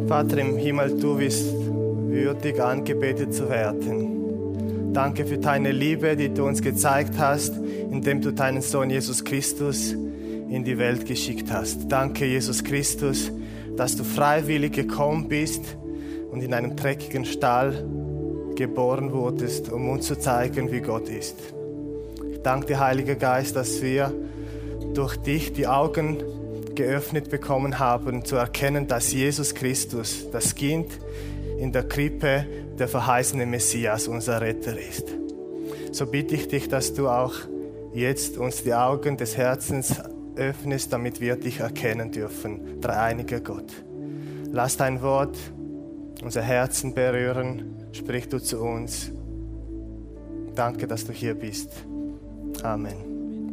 Vater im Himmel, du bist würdig angebetet zu werden. Danke für deine Liebe, die du uns gezeigt hast, indem du deinen Sohn Jesus Christus in die Welt geschickt hast. Danke, Jesus Christus, dass du freiwillig gekommen bist und in einem dreckigen Stall geboren wurdest, um uns zu zeigen, wie Gott ist. Ich danke dir, Heiliger Geist, dass wir durch dich die Augen geöffnet bekommen haben, zu erkennen, dass Jesus Christus, das Kind in der Krippe, der verheißene Messias, unser Retter ist. So bitte ich dich, dass du auch jetzt uns die Augen des Herzens öffnest, damit wir dich erkennen dürfen, dreieiniger Gott. Lass dein Wort unser Herzen berühren, sprich du zu uns. Danke, dass du hier bist. Amen.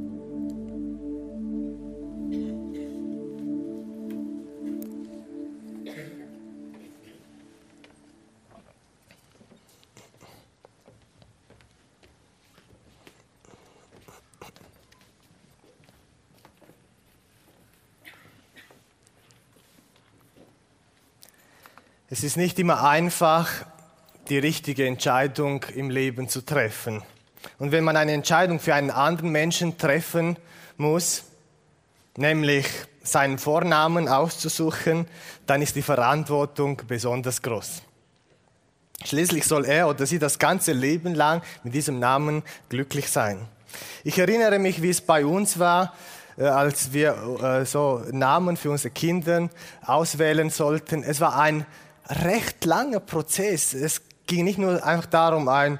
Es ist nicht immer einfach, die richtige Entscheidung im Leben zu treffen. Und wenn man eine Entscheidung für einen anderen Menschen treffen muss, nämlich seinen Vornamen auszusuchen, dann ist die Verantwortung besonders groß. Schließlich soll er oder sie das ganze Leben lang mit diesem Namen glücklich sein. Ich erinnere mich, wie es bei uns war, als wir so Namen für unsere Kinder auswählen sollten. Es war ein recht langer Prozess. Es ging nicht nur einfach darum, einen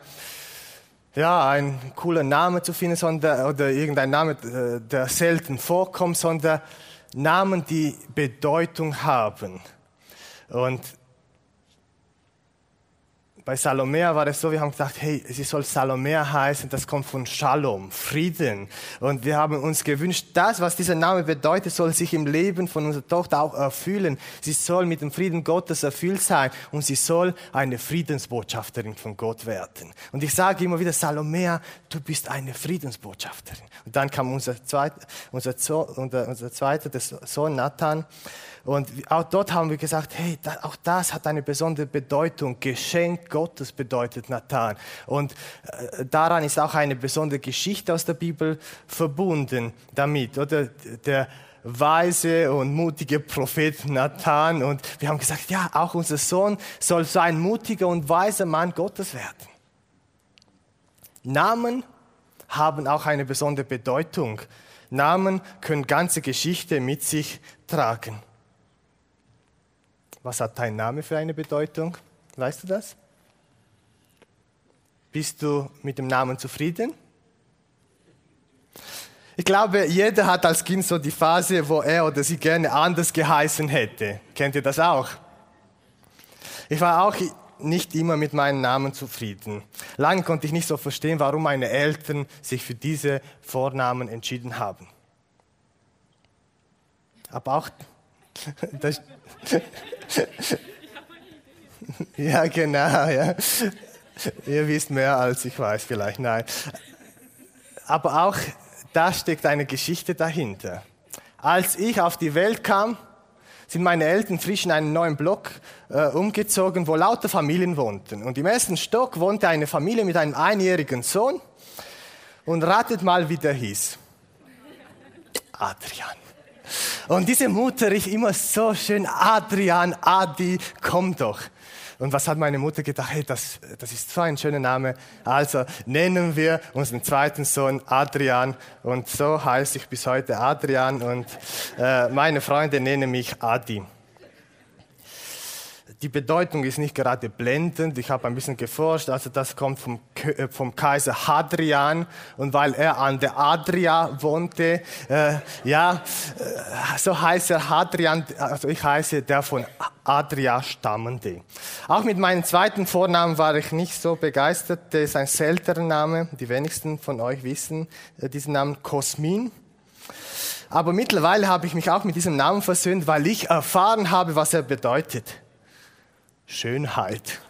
coolen Namen zu finden, oder irgendein Name, der selten vorkommt, sondern Namen, die Bedeutung haben. Und bei Salomea war es so, wir haben gesagt, hey, sie soll Salomea heißen, das kommt von Shalom, Frieden. Und wir haben uns gewünscht, das, was dieser Name bedeutet, soll sich im Leben von unserer Tochter auch erfüllen. Sie soll mit dem Frieden Gottes erfüllt sein und sie soll eine Friedensbotschafterin von Gott werden. Und ich sage immer wieder, Salomea, du bist eine Friedensbotschafterin. Und dann kam unser zweiter Sohn Nathan. Und auch dort haben wir gesagt, hey, auch das hat eine besondere Bedeutung. Geschenk Gottes bedeutet Nathan. Und daran ist auch eine besondere Geschichte aus der Bibel verbunden damit, oder? Der weise und mutige Prophet Nathan. Und wir haben gesagt, ja, auch unser Sohn soll so ein mutiger und weiser Mann Gottes werden. Namen haben auch eine besondere Bedeutung. Namen können ganze Geschichte mit sich tragen. Was hat dein Name für eine Bedeutung? Weißt du das? Bist du mit dem Namen zufrieden? Ich glaube, jeder hat als Kind so die Phase, wo er oder sie gerne anders geheißen hätte. Kennt ihr das auch? Ich war auch nicht immer mit meinem Namen zufrieden. Lange konnte ich nicht so verstehen, warum meine Eltern sich für diese Vornamen entschieden haben. Aber auch das ja, genau, ja. Ihr wisst mehr, als ich weiß vielleicht, nein. Aber auch da steckt eine Geschichte dahinter. Als ich auf die Welt kam, sind meine Eltern frisch in einen neuen Block umgezogen, wo lauter Familien wohnten. Und im ersten Stock wohnte eine Familie mit einem einjährigen Sohn. Und ratet mal, wie der hieß. Adrian. Und diese Mutter rief immer so schön, Adrian, Adi, komm doch. Und was hat meine Mutter gedacht? Hey, das ist so ein schöner Name. Also nennen wir unseren zweiten Sohn Adrian. Und so heiße ich bis heute Adrian. Und meine Freunde nennen mich Adi. Die Bedeutung ist nicht gerade blendend. Ich habe ein bisschen geforscht. Also das kommt vom Kaiser Hadrian. Und weil er an der Adria wohnte, so heißt er Hadrian. Also ich heiße der von Adria stammende. Auch mit meinem zweiten Vornamen war ich nicht so begeistert. Der ist ein seltener Name. Die wenigsten von euch wissen diesen Namen, Cosmin. Aber mittlerweile habe ich mich auch mit diesem Namen versöhnt, weil ich erfahren habe, was er bedeutet. Schönheit,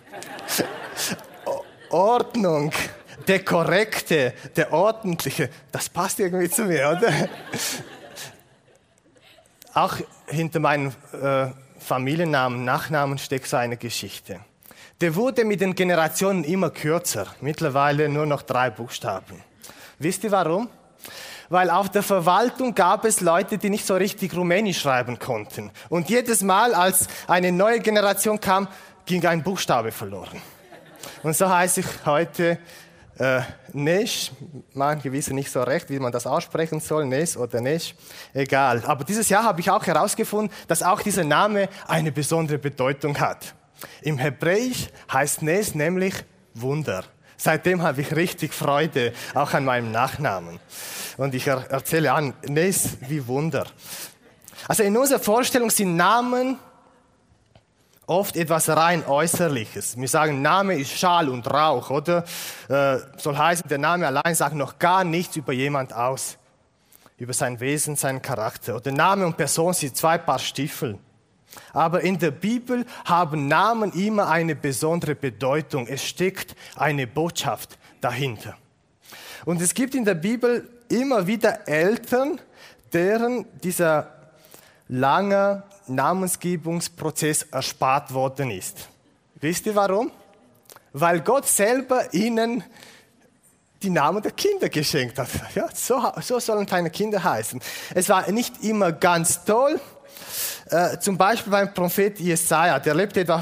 Ordnung, der Korrekte, der Ordentliche, das passt irgendwie zu mir, oder? Auch hinter meinem Familiennamen, Nachnamen steckt so eine Geschichte. Der wurde mit den Generationen immer kürzer, mittlerweile nur noch 3 Buchstaben. Wisst ihr warum? Weil auf der Verwaltung gab es Leute, die nicht so richtig Rumänisch schreiben konnten. Und jedes Mal, als eine neue Generation kam, ging ein Buchstabe verloren. Und so heiße ich heute Nesch. Manche wissen nicht so recht, wie man das aussprechen soll, Nes oder Nesch. Egal. Aber dieses Jahr habe ich auch herausgefunden, dass auch dieser Name eine besondere Bedeutung hat. Im Hebräisch heißt Nes nämlich Wunder. Seitdem habe ich richtig Freude, auch an meinem Nachnamen. Und ich erzähle an, Nes wie Wunder. Also in unserer Vorstellung sind Namen oft etwas rein Äußerliches. Wir sagen, Name ist Schall und Rauch, oder? Soll heißen, der Name allein sagt noch gar nichts über jemand aus. Über sein Wesen, seinen Charakter. Oder Name und Person sind 2 Paar Stiefel. Aber in der Bibel haben Namen immer eine besondere Bedeutung. Es steckt eine Botschaft dahinter. Und es gibt in der Bibel immer wieder Eltern, deren dieser lange Namensgebungsprozess erspart worden ist. Wisst ihr warum? Weil Gott selber ihnen die Namen der Kinder geschenkt hat. Ja, so sollen deine Kinder heißen. Es war nicht immer ganz toll. Zum Beispiel beim Prophet Jesaja, der lebte etwa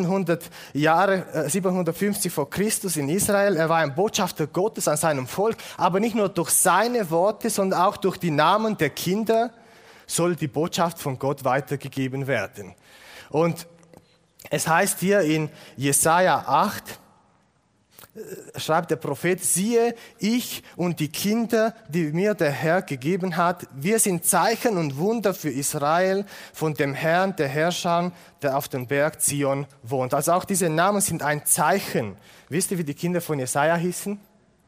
750 vor Christus in Israel. Er war ein Botschafter Gottes an seinem Volk, aber nicht nur durch seine Worte, sondern auch durch die Namen der Kinder soll die Botschaft von Gott weitergegeben werden. Und es heißt hier in Jesaja 8, schreibt der Prophet, siehe, ich und die Kinder, die mir der Herr gegeben hat, wir sind Zeichen und Wunder für Israel von dem Herrn, der Herrscher, der auf dem Berg Zion wohnt. Also auch diese Namen sind ein Zeichen. Wisst ihr, wie die Kinder von Jesaja hießen?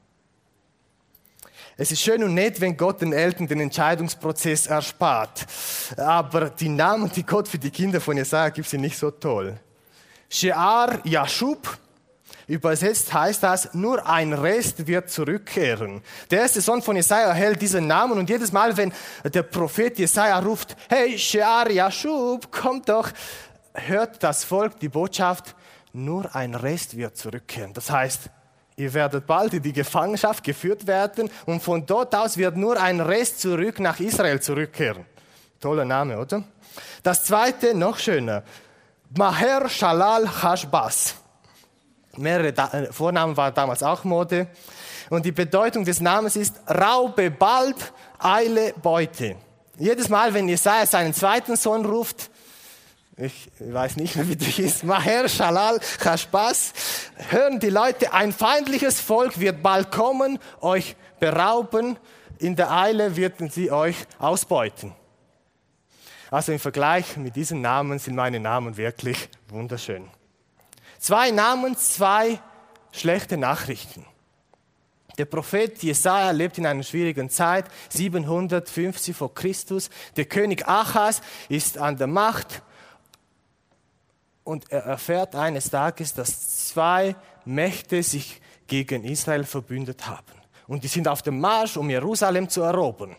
Es ist schön und nett, wenn Gott den Eltern den Entscheidungsprozess erspart. Aber die Namen, die Gott für die Kinder von Jesaja gibt, sind nicht so toll. Shear Yashub, übersetzt heißt das, nur ein Rest wird zurückkehren. Der erste Sohn von Jesaja erhält diesen Namen und jedes Mal, wenn der Prophet Jesaja ruft, hey, Shear Yashub, komm doch, hört das Volk die Botschaft, nur ein Rest wird zurückkehren. Das heißt, ihr werdet bald in die Gefangenschaft geführt werden und von dort aus wird nur ein Rest zurück nach Israel zurückkehren. Toller Name, oder? Das zweite, noch schöner, Maher Shalal Hashbaz. Mehrere Vornamen waren damals auch Mode. Und die Bedeutung des Namens ist, raube bald, eile Beute. Jedes Mal, wenn Jesaja seinen zweiten Sohn ruft, ich weiß nicht mehr, wie der hieß, Maher Shalal Hashbaz, hören die Leute, ein feindliches Volk wird bald kommen, euch berauben, in der Eile werden sie euch ausbeuten. Also im Vergleich mit diesen Namen sind meine Namen wirklich wunderschön. 2 Namen, 2 schlechte Nachrichten. Der Prophet Jesaja lebt in einer schwierigen Zeit, 750 vor Christus. Der König Achaz ist an der Macht und er erfährt eines Tages, dass 2 Mächte sich gegen Israel verbündet haben. Und die sind auf dem Marsch, um Jerusalem zu erobern.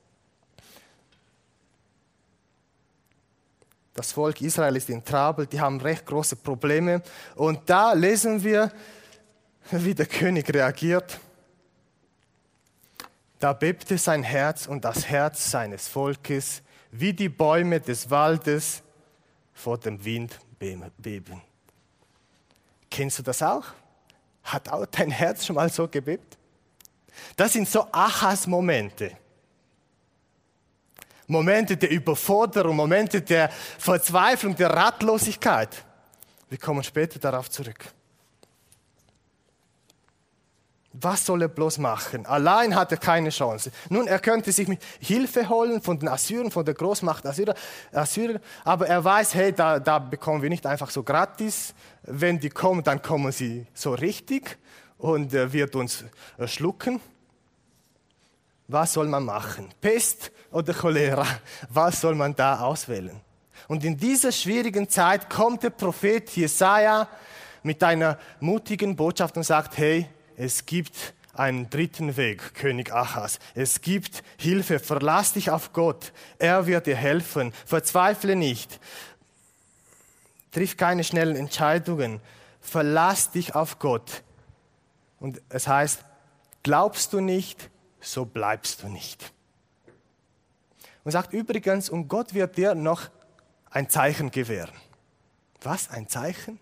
Das Volk Israel ist in Trabel, die haben recht große Probleme. Und da lesen wir, wie der König reagiert. Da bebte sein Herz und das Herz seines Volkes, wie die Bäume des Waldes vor dem Wind beben. Kennst du das auch? Hat auch dein Herz schon mal so gebebt? Das sind so Achaz-Momente. Momente der Überforderung, Momente der Verzweiflung, der Ratlosigkeit. Wir kommen später darauf zurück. Was soll er bloß machen? Allein hat er keine Chance. Nun, er könnte sich mit Hilfe holen von den Assyrern, von der Großmacht Assyrer, aber er weiß, hey, da bekommen wir nicht einfach so gratis. Wenn die kommen, dann kommen sie so richtig und wird uns schlucken. Was soll man machen? Pest oder Cholera? Was soll man da auswählen? Und in dieser schwierigen Zeit kommt der Prophet Jesaja mit einer mutigen Botschaft und sagt, hey, es gibt einen dritten Weg, König Achaz. Es gibt Hilfe, verlass dich auf Gott. Er wird dir helfen. Verzweifle nicht. triff keine schnellen Entscheidungen, verlass dich auf Gott. Und es heißt, glaubst du nicht, so bleibst du nicht. Und sagt übrigens, und Gott wird dir noch ein Zeichen gewähren. Was, ein Zeichen?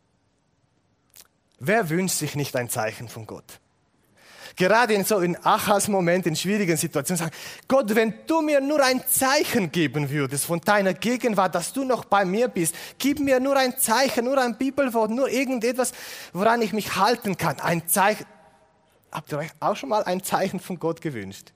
Wer wünscht sich nicht ein Zeichen von Gott? Gerade in Achas Moment, in schwierigen Situationen, sagen, Gott, wenn du mir nur ein Zeichen geben würdest von deiner Gegenwart, dass du noch bei mir bist, gib mir nur ein Zeichen, nur ein Bibelwort, nur irgendetwas, woran ich mich halten kann. Ein Zeichen. Habt ihr euch auch schon mal ein Zeichen von Gott gewünscht?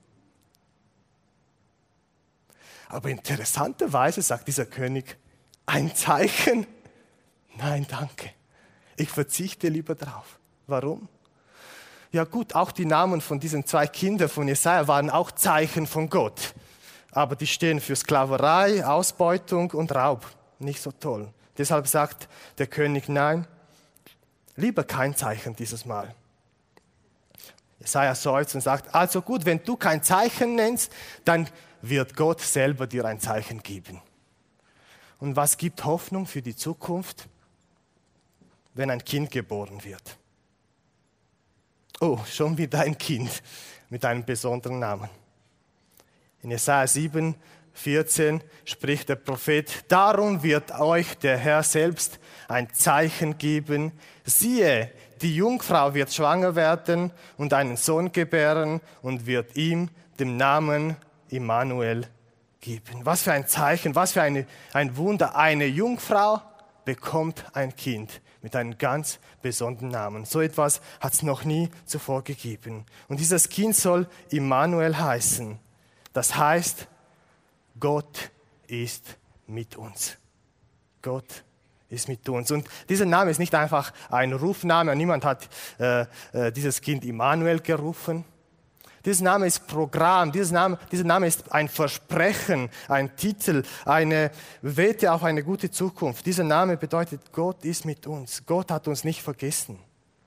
Aber interessanterweise sagt dieser König, ein Zeichen? Nein, danke. Ich verzichte lieber drauf. Warum? Ja gut, auch die Namen von diesen 2 Kindern von Jesaja waren auch Zeichen von Gott. Aber die stehen für Sklaverei, Ausbeutung und Raub. Nicht so toll. Deshalb sagt der König, nein, lieber kein Zeichen dieses Mal. Jesaja seufzt und sagt, also gut, wenn du kein Zeichen nennst, dann wird Gott selber dir ein Zeichen geben. Und was gibt Hoffnung für die Zukunft? Wenn ein Kind geboren wird. Oh, schon wieder ein Kind mit einem besonderen Namen. In Jesaja 7, 14 spricht der Prophet, darum wird euch der Herr selbst ein Zeichen geben. Siehe, die Jungfrau wird schwanger werden und einen Sohn gebären und wird ihm den Namen Immanuel geben. Was für ein Zeichen, was für ein Wunder. Eine Jungfrau bekommt ein Kind mit einem ganz besonderen Namen. So etwas hat es noch nie zuvor gegeben. Und dieses Kind soll Immanuel heißen. Das heißt, Gott ist mit uns. Gott ist mit uns. Und dieser Name ist nicht einfach ein Rufname. Niemand hat dieses Kind Immanuel gerufen. Dieser Name ist Programm, dieser Name ist ein Versprechen, ein Titel, eine Wette auf eine gute Zukunft. Dieser Name bedeutet, Gott ist mit uns. Gott hat uns nicht vergessen.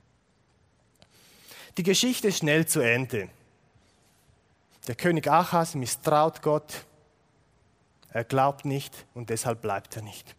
Die Geschichte ist schnell zu Ende. Der König Achas misstraut Gott, er glaubt nicht und deshalb bleibt er nicht.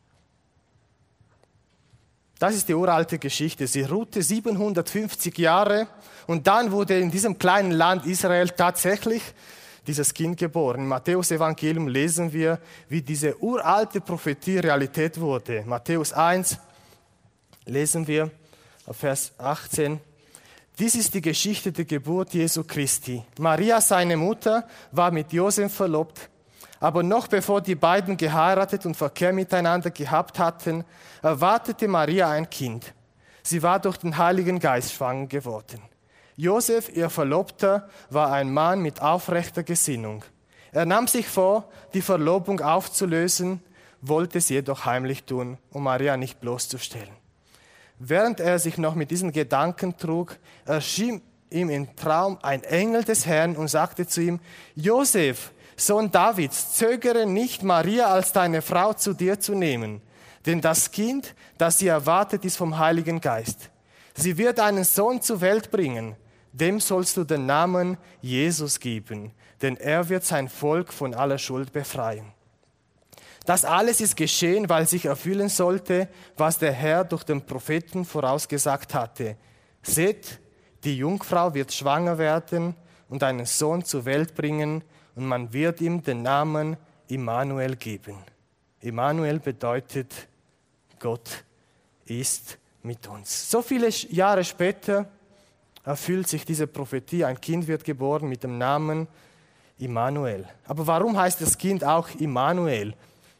Das ist die uralte Geschichte. Sie ruhte 750 Jahre und dann wurde in diesem kleinen Land Israel tatsächlich dieses Kind geboren. Im Matthäus-Evangelium lesen wir, wie diese uralte Prophetie Realität wurde. Matthäus 1 lesen wir auf Vers 18. Dies ist die Geschichte der Geburt Jesu Christi. Maria, seine Mutter, war mit Josef verlobt. Aber noch bevor die beiden geheiratet und Verkehr miteinander gehabt hatten, erwartete Maria ein Kind. Sie war durch den Heiligen Geist schwanger geworden. Josef, ihr Verlobter, war ein Mann mit aufrechter Gesinnung. Er nahm sich vor, die Verlobung aufzulösen, wollte es jedoch heimlich tun, um Maria nicht bloßzustellen. Während er sich noch mit diesen Gedanken trug, erschien ihm im Traum ein Engel des Herrn und sagte zu ihm, Josef, Sohn Davids, zögere nicht, Maria als deine Frau zu dir zu nehmen, denn das Kind, das sie erwartet, ist vom Heiligen Geist. Sie wird einen Sohn zur Welt bringen, dem sollst du den Namen Jesus geben, denn er wird sein Volk von aller Schuld befreien. Das alles ist geschehen, weil sich erfüllen sollte, was der Herr durch den Propheten vorausgesagt hatte. Seht, die Jungfrau wird schwanger werden und einen Sohn zur Welt bringen, und man wird ihm den Namen Immanuel geben. Immanuel bedeutet, Gott ist mit uns. So viele Jahre später erfüllt sich diese Prophetie. Ein Kind wird geboren mit dem Namen Immanuel. Aber warum heißt das Kind auch Immanuel?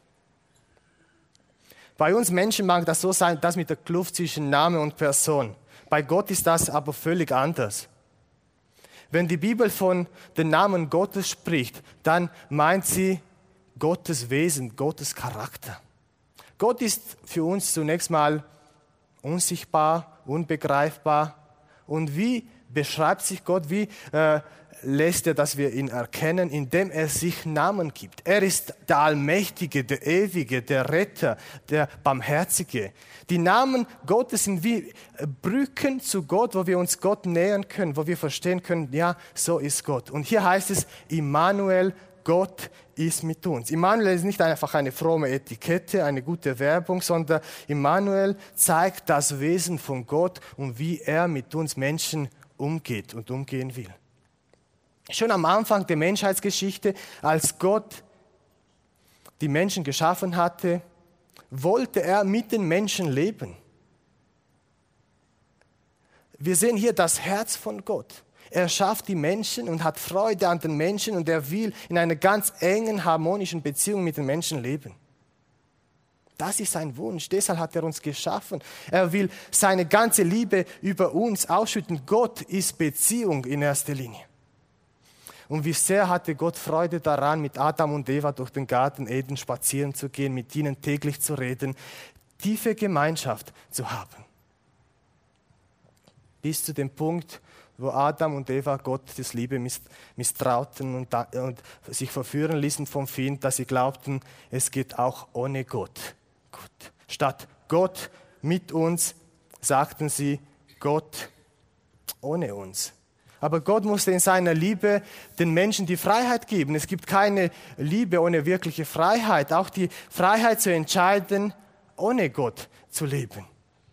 Bei uns Menschen mag das so sein, das mit der Kluft zwischen Name und Person. Bei Gott ist das aber völlig anders. Wenn die Bibel von den Namen Gottes spricht, dann meint sie Gottes Wesen, Gottes Charakter. Gott ist für uns zunächst mal unsichtbar, unbegreifbar. Und wie beschreibt sich Gott, wie lässt er, dass wir ihn erkennen, indem er sich Namen gibt. Er ist der Allmächtige, der Ewige, der Retter, der Barmherzige. Die Namen Gottes sind wie Brücken zu Gott, wo wir uns Gott nähern können, wo wir verstehen können, ja, so ist Gott. Und hier heißt es Immanuel, Gott ist mit uns. Immanuel ist nicht einfach eine fromme Etikette, eine gute Werbung, sondern Immanuel zeigt das Wesen von Gott und wie er mit uns Menschen umgeht und umgehen will. Schon am Anfang der Menschheitsgeschichte, als Gott die Menschen geschaffen hatte, wollte er mit den Menschen leben. Wir sehen hier das Herz von Gott. Er schafft die Menschen und hat Freude an den Menschen und er will in einer ganz engen, harmonischen Beziehung mit den Menschen leben. Das ist sein Wunsch, deshalb hat er uns geschaffen. Er will seine ganze Liebe über uns ausschütten. Gott ist Beziehung in erster Linie. Und wie sehr hatte Gott Freude daran, mit Adam und Eva durch den Garten Eden spazieren zu gehen, mit ihnen täglich zu reden, tiefe Gemeinschaft zu haben. Bis zu dem Punkt, wo Adam und Eva Gottes Liebe misstrauten und sich verführen ließen vom Feind, dass sie glaubten, es geht auch ohne Gott. Gut. Statt Gott mit uns, sagten sie, Gott ohne uns. Aber Gott musste in seiner Liebe den Menschen die Freiheit geben. Es gibt keine Liebe ohne wirkliche Freiheit. Auch die Freiheit zu entscheiden, ohne Gott zu leben.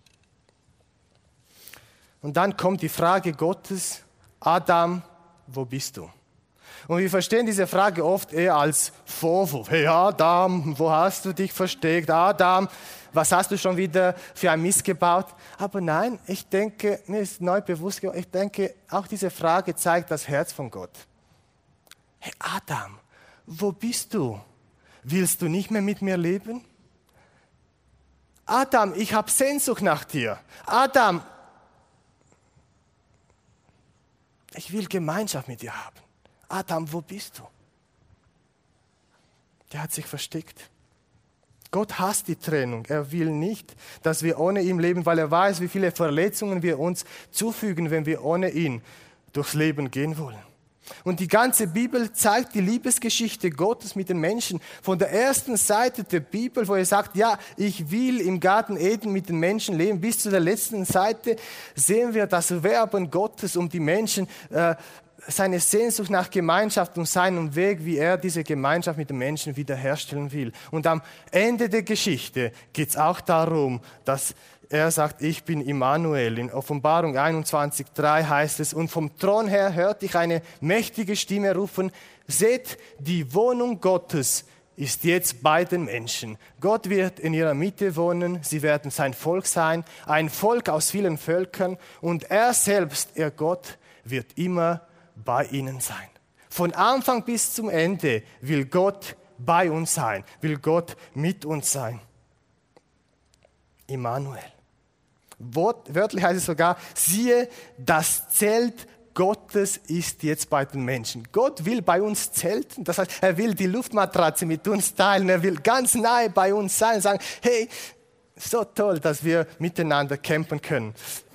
Und dann kommt die Frage Gottes, Adam, wo bist du? Und wir verstehen diese Frage oft eher als Vorwurf. Hey Adam, wo hast du dich versteckt? Adam, was hast du schon wieder für ein Mist gebaut? Aber nein, ich denke, mir ist neu bewusst geworden, ich denke, auch diese Frage zeigt das Herz von Gott. Hey Adam, wo bist du? Willst du nicht mehr mit mir leben? Adam, ich habe Sehnsucht nach dir. Adam, ich will Gemeinschaft mit dir haben. Adam, wo bist du? Der hat sich versteckt. Gott hasst die Trennung. Er will nicht, dass wir ohne ihn leben, weil er weiß, wie viele Verletzungen wir uns zufügen, wenn wir ohne ihn durchs Leben gehen wollen. Und die ganze Bibel zeigt die Liebesgeschichte Gottes mit den Menschen. Von der ersten Seite der Bibel, wo er sagt, ja, ich will im Garten Eden mit den Menschen leben, bis zu der letzten Seite sehen wir das Werben Gottes um die Menschen, seine Sehnsucht nach Gemeinschaft und seinen Weg, wie er diese Gemeinschaft mit den Menschen wiederherstellen will. Und am Ende der Geschichte geht es auch darum, dass er sagt, ich bin Immanuel. In Offenbarung 21,3 heißt es, und vom Thron her hörte ich eine mächtige Stimme rufen, seht, die Wohnung Gottes ist jetzt bei den Menschen. Gott wird in ihrer Mitte wohnen, sie werden sein Volk sein, ein Volk aus vielen Völkern und er selbst, ihr Gott, wird immer bei ihnen sein. Von Anfang bis zum Ende will Gott bei uns sein, will Gott mit uns sein. Immanuel. Wörtlich heißt es sogar, siehe, das Zelt Gottes ist jetzt bei den Menschen. Gott will bei uns zelten, das heißt, er will die Luftmatratze mit uns teilen, er will ganz nahe bei uns sein und sagen, hey, so toll, dass wir miteinander campen können.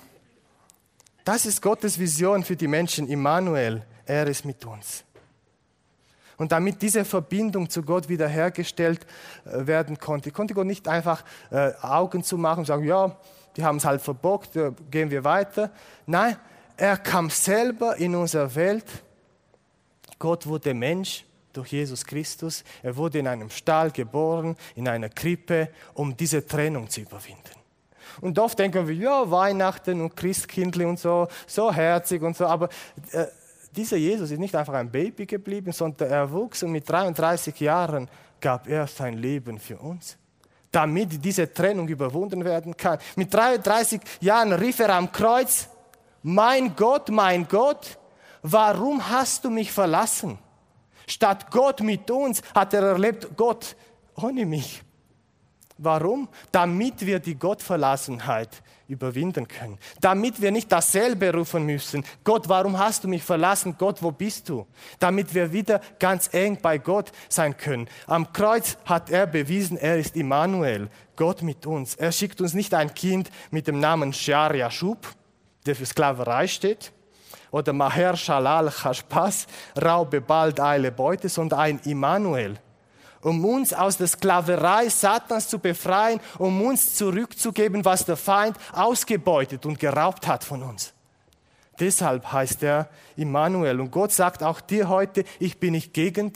Das ist Gottes Vision für die Menschen, Immanuel, er ist mit uns. Und damit diese Verbindung zu Gott wiederhergestellt werden konnte Gott nicht einfach Augen zumachen und sagen, ja, die haben es halt verbockt, gehen wir weiter. Nein, er kam selber in unsere Welt. Gott wurde Mensch durch Jesus Christus. Er wurde in einem Stall geboren, in einer Krippe, um diese Trennung zu überwinden. Und oft denken wir, ja, Weihnachten und Christkindli und so herzig und so. Aber dieser Jesus ist nicht einfach ein Baby geblieben, sondern er wuchs und mit 33 Jahren gab er sein Leben für uns, damit diese Trennung überwunden werden kann. Mit 33 Jahren rief er am Kreuz, mein Gott, warum hast du mich verlassen? Statt Gott mit uns hat er erlebt, Gott ohne mich. Warum? Damit wir die Gottverlassenheit überwinden können. Damit wir nicht dasselbe rufen müssen. Gott, warum hast du mich verlassen? Gott, wo bist du? Damit wir wieder ganz eng bei Gott sein können. Am Kreuz hat er bewiesen, er ist Immanuel, Gott mit uns. Er schickt uns nicht ein Kind mit dem Namen Shar Yashub, der für Sklaverei steht, oder Maher Shalal Chashpas, raube bald, eile Beute, sondern ein Immanuel. Um uns aus der Sklaverei Satans zu befreien, um uns zurückzugeben, was der Feind ausgebeutet und geraubt hat von uns. Deshalb heißt er Immanuel. Und Gott sagt auch dir heute, ich bin nicht gegen dich,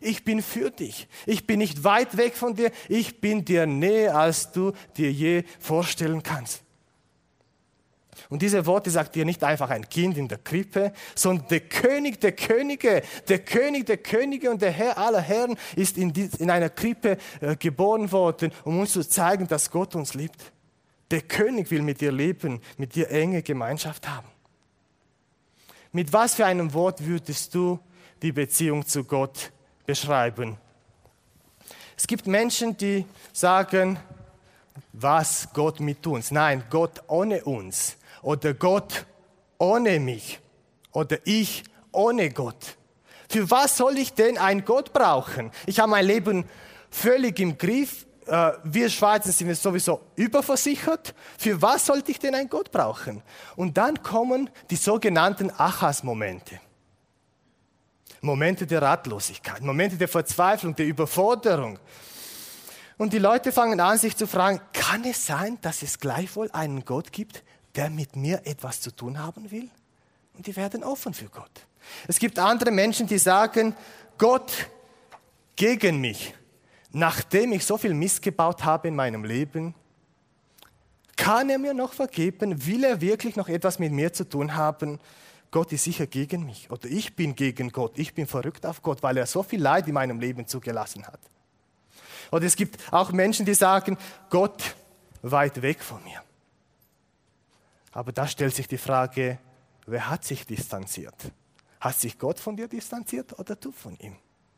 Ich bin für dich. Ich bin nicht weit weg von dir. Ich bin dir näher, als du dir je vorstellen kannst. Und diese Worte sagt dir nicht einfach ein Kind in der Krippe, sondern der König der Könige, der König der Könige und der Herr aller Herren ist in einer Krippe geboren worden, um uns zu zeigen, dass Gott uns liebt. Der König will mit dir leben, mit dir enge Gemeinschaft haben. Mit was für einem Wort würdest du die Beziehung zu Gott beschreiben? Es gibt Menschen, die sagen, was Gott mit uns? Nein, Gott ohne uns. Oder Gott ohne mich. Oder ich ohne Gott. Für was soll ich denn einen Gott brauchen? Ich habe mein Leben völlig im Griff. Wir Schweizer sind sowieso überversichert. Für was sollte ich denn einen Gott brauchen? Und dann kommen die sogenannten Achas-Momente. Momente der Ratlosigkeit, Momente der Verzweiflung, der Überforderung. Und die Leute fangen an, sich zu fragen, kann es sein, dass es gleichwohl einen Gott gibt, der mit mir etwas zu tun haben will? Und die werden offen für Gott. Es gibt andere Menschen, die sagen, Gott gegen mich. Nachdem ich so viel Mist gebaut habe in meinem Leben, kann er mir noch vergeben? Will er wirklich noch etwas mit mir zu tun haben? Gott ist sicher gegen mich. Oder ich bin gegen Gott. Ich bin verrückt auf Gott, weil er so viel Leid in meinem Leben zugelassen hat. Oder es gibt auch Menschen, die sagen, Gott weit weg von mir. Aber da stellt sich die Frage, wer hat sich distanziert? Hat sich Gott von dir distanziert oder du von ihm?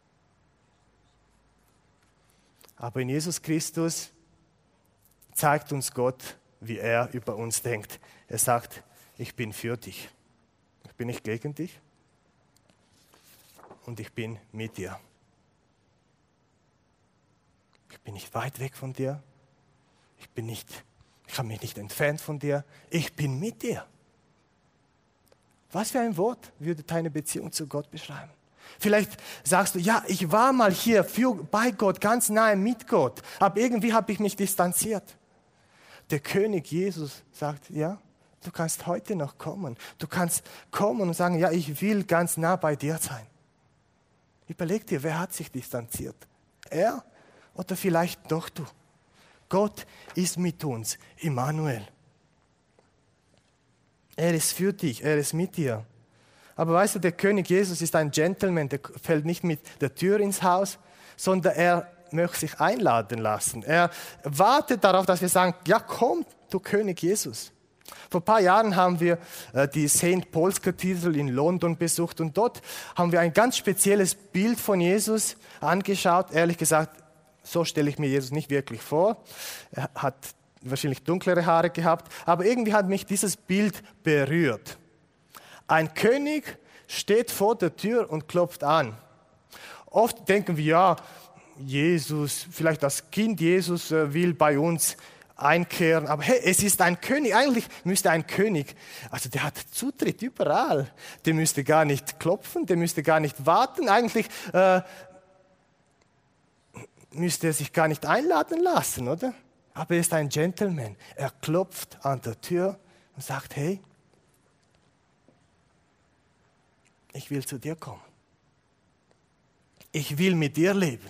Aber in Jesus Christus zeigt uns Gott, wie er über uns denkt. Er sagt, ich bin für dich. Ich bin nicht gegen dich. Und ich bin mit dir. Ich bin nicht weit weg von dir. Ich habe mich nicht entfernt von dir. Ich bin mit dir. Was für ein Wort würde deine Beziehung zu Gott beschreiben? Vielleicht sagst du, ja, ich war mal hier bei Gott, ganz nahe mit Gott, aber irgendwie habe ich mich distanziert. Der König Jesus sagt, ja, du kannst heute noch kommen. Du kannst kommen und sagen, ja, ich will ganz nah bei dir sein. Überleg dir, wer hat sich distanziert? Er oder vielleicht doch du? Gott ist mit uns, Immanuel. Er ist für dich, er ist mit dir. Aber weißt du, der König Jesus ist ein Gentleman, der fällt nicht mit der Tür ins Haus, sondern er möchte sich einladen lassen. Er wartet darauf, dass wir sagen, ja komm, du König Jesus. Vor ein paar Jahren haben wir die St. Paul's Cathedral in London besucht und dort haben wir ein ganz spezielles Bild von Jesus angeschaut. Ehrlich gesagt, so stelle ich mir Jesus nicht wirklich vor. Er hat wahrscheinlich dunklere Haare gehabt, aber irgendwie hat mich dieses Bild berührt. Ein König steht vor der Tür und klopft an. Oft denken wir, ja, Jesus, vielleicht das Kind Jesus will bei uns einkehren, aber hey, es ist ein König. Eigentlich müsste ein König, also der hat Zutritt überall. Der müsste gar nicht klopfen, der müsste gar nicht warten. Eigentlich müsste er sich gar nicht einladen lassen, oder? Aber er ist ein Gentleman. Er klopft an der Tür und sagt, hey, ich will zu dir kommen. Ich will mit dir leben.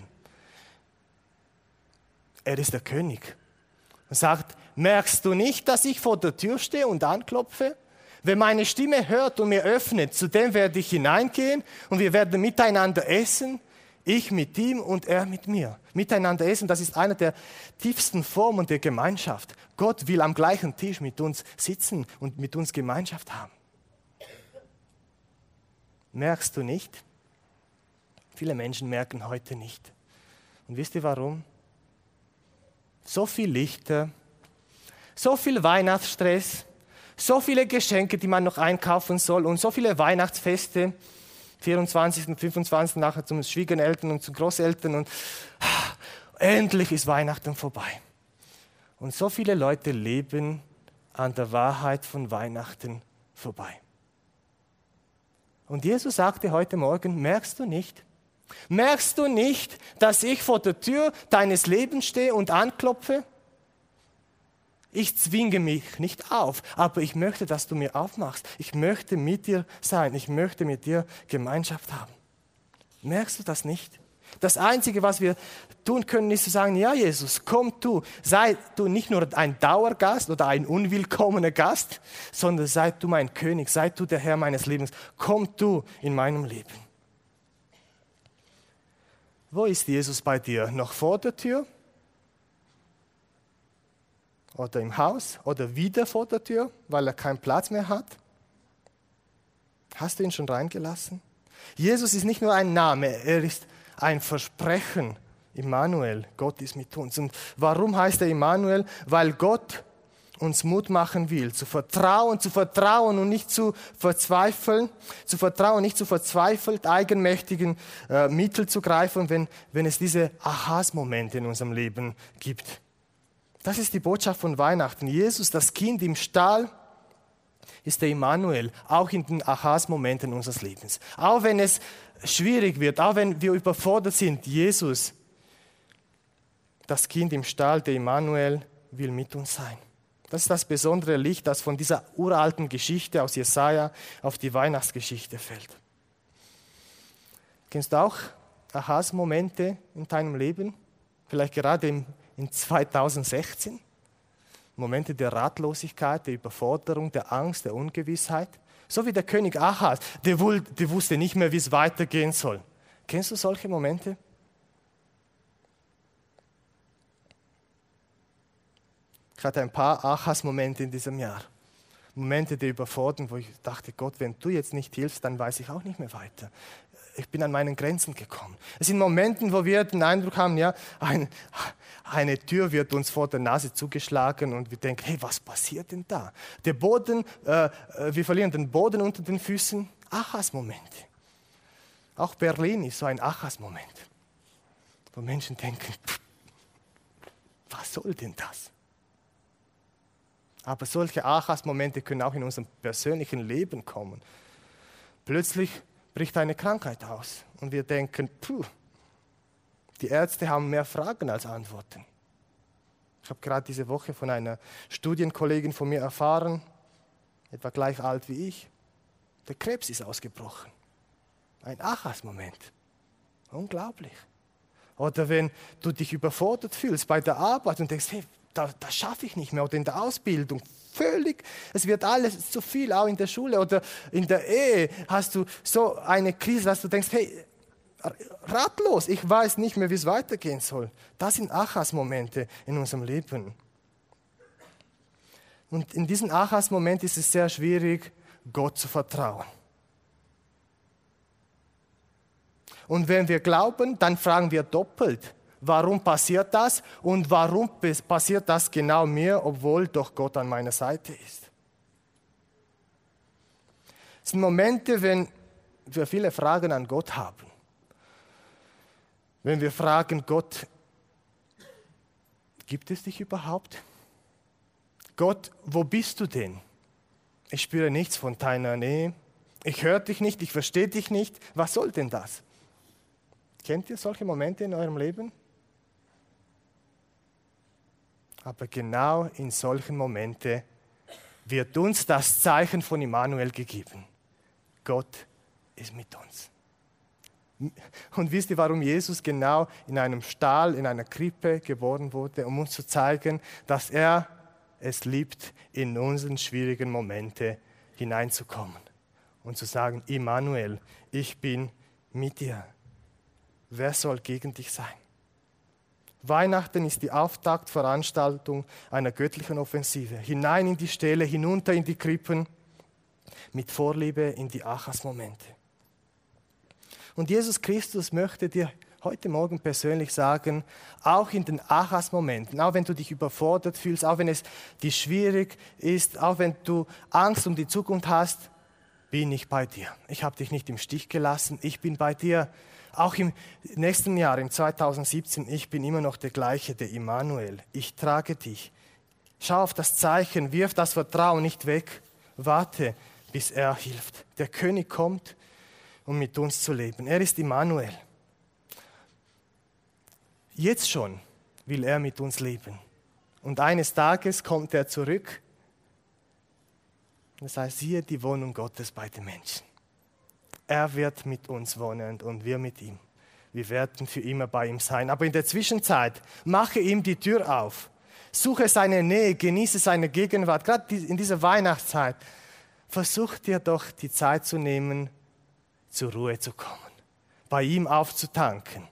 Er ist der König. Und sagt, merkst du nicht, dass ich vor der Tür stehe und anklopfe? Wer meine Stimme hört und mir öffnet, zu dem werde ich hineingehen und wir werden miteinander essen. Ich mit ihm und er mit mir. Miteinander essen, das ist eine der tiefsten Formen der Gemeinschaft. Gott will am gleichen Tisch mit uns sitzen und mit uns Gemeinschaft haben. Merkst du nicht? Viele Menschen merken heute nicht. Und wisst ihr warum? So viel Lichter, so viel Weihnachtsstress, so viele Geschenke, die man noch einkaufen soll und so viele Weihnachtsfeste, 24. und 25. nachher zum Schwiegereltern und zu Großeltern und endlich ist Weihnachten vorbei. Und so viele Leute leben an der Wahrheit von Weihnachten vorbei. Und Jesus sagte heute Morgen, merkst du nicht, dass ich vor der Tür deines Lebens stehe und anklopfe? Ich zwinge mich nicht auf, aber ich möchte, dass du mir aufmachst. Ich möchte mit dir sein, ich möchte mit dir Gemeinschaft haben. Merkst du das nicht? Das Einzige, was wir tun können, ist zu sagen, ja Jesus, komm du, sei du nicht nur ein Dauergast oder ein unwillkommener Gast, sondern sei du mein König, sei du der Herr meines Lebens, komm du in meinem Leben. Wo ist Jesus bei dir? Noch vor der Tür? Oder im Haus? Oder wieder vor der Tür, weil er keinen Platz mehr hat? Hast du ihn schon reingelassen? Jesus ist nicht nur ein Name, er ist ein Versprechen. Immanuel, Gott ist mit uns. Und warum heißt er Immanuel? Weil Gott uns Mut machen will, zu vertrauen und nicht zu verzweifeln, zu vertrauen, nicht zu verzweifelt eigenmächtigen Mittel zu greifen, wenn es diese Ahas-Momente in unserem Leben gibt. Das ist die Botschaft von Weihnachten. Jesus, das Kind im Stall, ist der Immanuel, auch in den Ahas-Momenten unseres Lebens. Auch wenn es schwierig wird, auch wenn wir überfordert sind, Jesus, das Kind im Stall, der Immanuel, will mit uns sein. Das ist das besondere Licht, das von dieser uralten Geschichte aus Jesaja auf die Weihnachtsgeschichte fällt. Kennst du auch Ahas-Momente in deinem Leben? Vielleicht gerade in 2016? Momente der Ratlosigkeit, der Überforderung, der Angst, der Ungewissheit. So wie der König Ahas, der wusste nicht mehr, wie es weitergehen soll. Kennst du solche Momente? Ich hatte ein paar Ahas-Momente in diesem Jahr. Momente der Überforderung, wo ich dachte, Gott, wenn du jetzt nicht hilfst, dann weiß ich auch nicht mehr weiter. Ich bin an meinen Grenzen gekommen. Es sind Momente, wo wir den Eindruck haben, ja, eine Tür wird uns vor der Nase zugeschlagen und wir denken, hey, was passiert denn da? Der Boden, wir verlieren den Boden unter den Füßen. Ahas-Momente. Auch Berlin ist so ein Ahas-Moment, wo Menschen denken, was soll denn das? Aber solche Ahas-Momente können auch in unserem persönlichen Leben kommen. Plötzlich bricht eine Krankheit aus und wir denken, die Ärzte haben mehr Fragen als Antworten. Ich habe gerade diese Woche von einer Studienkollegin von mir erfahren, etwa gleich alt wie ich, der Krebs ist ausgebrochen. Ein Ahas-Moment. Unglaublich. Oder wenn du dich überfordert fühlst bei der Arbeit und denkst, hey, das schaffe ich nicht mehr. Oder in der Ausbildung, völlig, es wird alles zu viel, auch in der Schule oder in der Ehe hast du so eine Krise, dass du denkst, hey, ratlos, ich weiß nicht mehr, wie es weitergehen soll. Das sind Ahas-Momente in unserem Leben. Und in diesen Ahas-Momenten ist es sehr schwierig, Gott zu vertrauen. Und wenn wir glauben, dann fragen wir doppelt. Warum passiert das? Und warum passiert das genau mir, obwohl doch Gott an meiner Seite ist? Es sind Momente, wenn wir viele Fragen an Gott haben. Wenn wir fragen, Gott, gibt es dich überhaupt? Gott, wo bist du denn? Ich spüre nichts von deiner Nähe. Ich höre dich nicht, ich verstehe dich nicht. Was soll denn das? Kennt ihr solche Momente in eurem Leben? Aber genau in solchen Momenten wird uns das Zeichen von Immanuel gegeben. Gott ist mit uns. Und wisst ihr, warum Jesus genau in einem Stall, in einer Krippe geboren wurde? Um uns zu zeigen, dass er es liebt, in unseren schwierigen Momente hineinzukommen und zu sagen, Immanuel, ich bin mit dir. Wer soll gegen dich sein? Weihnachten ist die Auftaktveranstaltung einer göttlichen Offensive. Hinein in die Ställe, hinunter in die Krippen, mit Vorliebe in die Achas-Momente. Und Jesus Christus möchte dir heute Morgen persönlich sagen, auch in den Achas-Momenten, auch wenn du dich überfordert fühlst, auch wenn es dir schwierig ist, auch wenn du Angst um die Zukunft hast, bin ich bei dir. Ich habe dich nicht im Stich gelassen, ich bin bei dir. Auch im nächsten Jahr, im 2017, ich bin immer noch der gleiche, der Immanuel. Ich trage dich. Schau auf das Zeichen, wirf das Vertrauen nicht weg. Warte, bis er hilft. Der König kommt, um mit uns zu leben. Er ist Immanuel. Jetzt schon will er mit uns leben. Und eines Tages kommt er zurück. Das heißt, siehe die Wohnung Gottes bei den Menschen. Er wird mit uns wohnen und wir mit ihm. wir werden für immer bei ihm sein. Aber in der Zwischenzeit, mache ihm die Tür auf. Suche seine Nähe, genieße seine Gegenwart. Gerade in dieser Weihnachtszeit, versuch dir doch die Zeit zu nehmen, zur Ruhe zu kommen, bei ihm aufzutanken,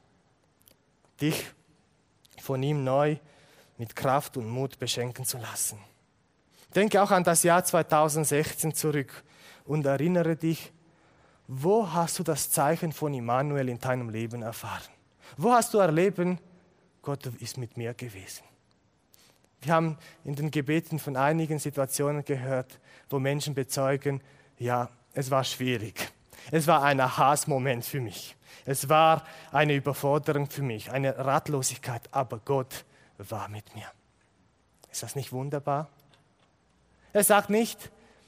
dich von ihm neu mit Kraft und Mut beschenken zu lassen. Denke auch an das Jahr 2016 zurück und erinnere dich, wo hast du das Zeichen von Immanuel in deinem Leben erfahren? Wo hast du erleben, Gott ist mit mir gewesen? Wir haben in den Gebeten von einigen Situationen gehört, wo Menschen bezeugen, ja, es war schwierig. Es war ein Aha-Moment für mich. Es war eine Überforderung für mich, eine Ratlosigkeit, aber Gott war mit mir. Ist das nicht wunderbar? Er sagt nicht,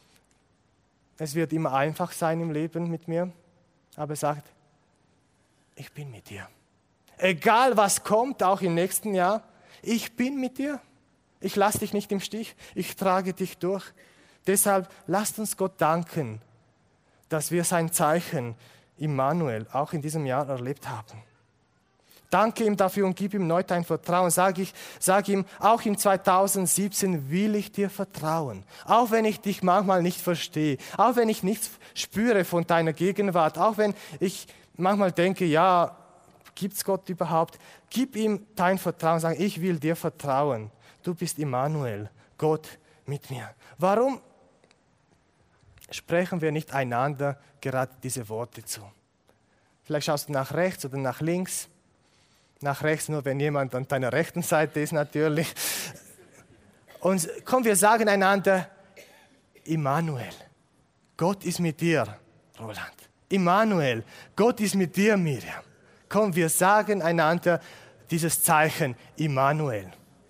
es wird immer einfach sein im Leben mit mir, aber er sagt, ich bin mit dir. Egal was kommt, auch im nächsten Jahr, ich bin mit dir. Ich lasse dich nicht im Stich, ich trage dich durch. Deshalb lasst uns Gott danken, dass wir sein Zeichen Immanuel auch in diesem Jahr erlebt haben. Danke ihm dafür und gib ihm neu dein Vertrauen. Sag ihm, auch in 2017 will ich dir vertrauen. Auch wenn ich dich manchmal nicht verstehe, auch wenn ich nichts spüre von deiner Gegenwart, auch wenn ich manchmal denke, ja, gibt es Gott überhaupt? Gib ihm dein Vertrauen. Sag, ich will dir vertrauen. Du bist Immanuel, Gott mit mir. Warum sprechen wir nicht einander gerade diese Worte zu? Vielleicht schaust du nach rechts oder nach links. Nach rechts nur, wenn jemand an deiner rechten Seite ist natürlich. Und komm, wir sagen einander, Immanuel, Gott ist mit dir, Roland. Immanuel, Gott ist mit dir, Miriam. Komm, wir sagen einander dieses Zeichen, Immanuel.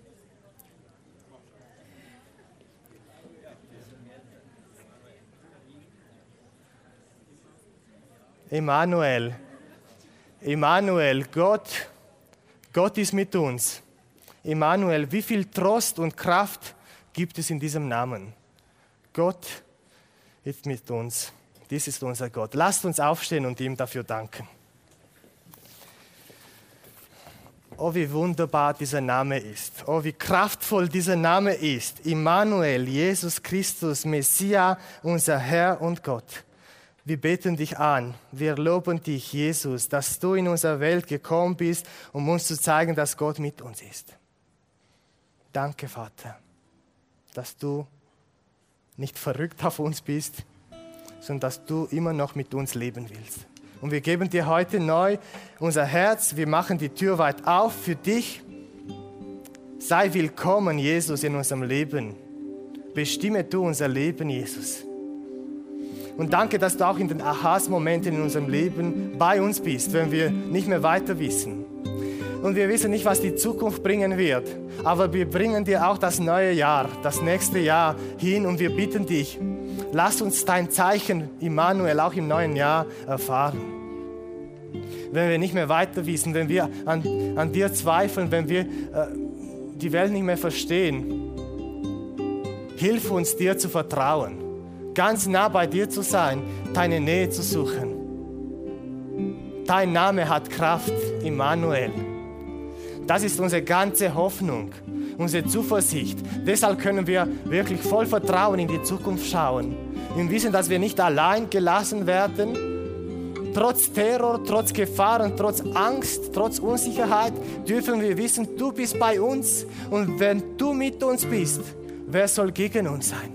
Immanuel, Immanuel, Gott ist mit uns. Immanuel, wie viel Trost und Kraft gibt es in diesem Namen? Gott ist mit uns. Dies ist unser Gott. Lasst uns aufstehen und ihm dafür danken. Oh, wie wunderbar dieser Name ist. Oh, wie kraftvoll dieser Name ist. Immanuel, Jesus Christus, Messias, unser Herr und Gott. Wir beten dich an, wir loben dich, Jesus, dass du in unsere Welt gekommen bist, um uns zu zeigen, dass Gott mit uns ist. Danke, Vater, dass du nicht verrückt auf uns bist, sondern dass du immer noch mit uns leben willst. Und wir geben dir heute neu unser Herz, wir machen die Tür weit auf für dich. Sei willkommen, Jesus, in unserem Leben. Bestimme du unser Leben, Jesus. Und danke, dass du auch in den Ahas-Momenten in unserem Leben bei uns bist, wenn wir nicht mehr weiter wissen. Und wir wissen nicht, was die Zukunft bringen wird, aber wir bringen dir auch das neue Jahr, das nächste Jahr hin und wir bitten dich, lass uns dein Zeichen, Immanuel, auch im neuen Jahr erfahren. Wenn wir nicht mehr weiter wissen, wenn wir an dir zweifeln, wenn wir die Welt nicht mehr verstehen, hilf uns, dir zu vertrauen. Ganz nah bei dir zu sein, deine Nähe zu suchen. Dein Name hat Kraft, Immanuel. Das ist unsere ganze Hoffnung, unsere Zuversicht. Deshalb können wir wirklich voll Vertrauen in die Zukunft schauen. Wir wissen, dass wir nicht allein gelassen werden. Trotz Terror, trotz Gefahren, trotz Angst, trotz Unsicherheit dürfen wir wissen, du bist bei uns. Und wenn du mit uns bist, wer soll gegen uns sein?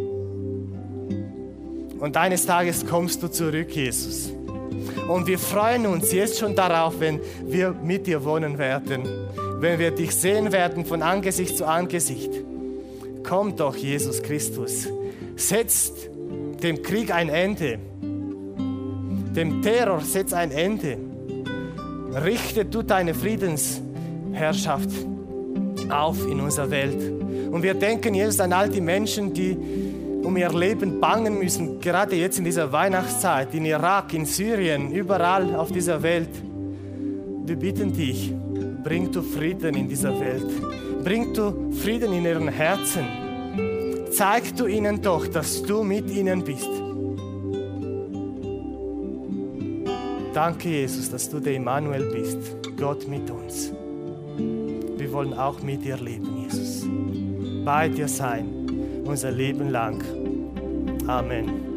Und eines Tages kommst du zurück, Jesus. Und wir freuen uns jetzt schon darauf, wenn wir mit dir wohnen werden, wenn wir dich sehen werden von Angesicht zu Angesicht. Komm doch, Jesus Christus, setzt dem Krieg ein Ende, dem Terror setz ein Ende. Richte du deine Friedensherrschaft auf in unserer Welt. Und wir denken jetzt an all die Menschen, die um ihr Leben bangen müssen, gerade jetzt in dieser Weihnachtszeit, in Irak, in Syrien, überall auf dieser Welt. Wir bitten dich, bring du Frieden in dieser Welt. Bring du Frieden in ihren Herzen. Zeig du ihnen doch, dass du mit ihnen bist. Danke, Jesus, dass du der Immanuel bist, Gott mit uns. Wir wollen auch mit dir leben, Jesus. Bei dir sein, unser Leben lang. Amen.